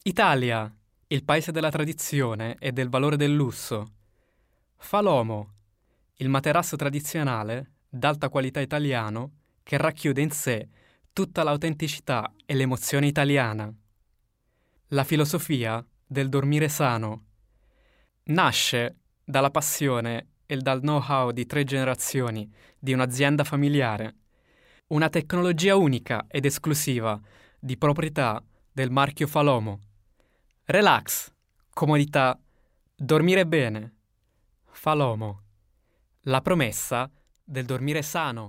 Italia, il paese della tradizione e del valore del lusso. Falomo, il materasso tradizionale d'alta qualità italiano che racchiude in sé tutta l'autenticità e l'emozione italiana. La filosofia del dormire sano nasce dalla passione e dal know-how di 3 generazioni di un'azienda familiare, una tecnologia unica ed esclusiva di proprietà del marchio Falomo. Relax, comodità, dormire bene. Falomo, la promessa del dormire sano.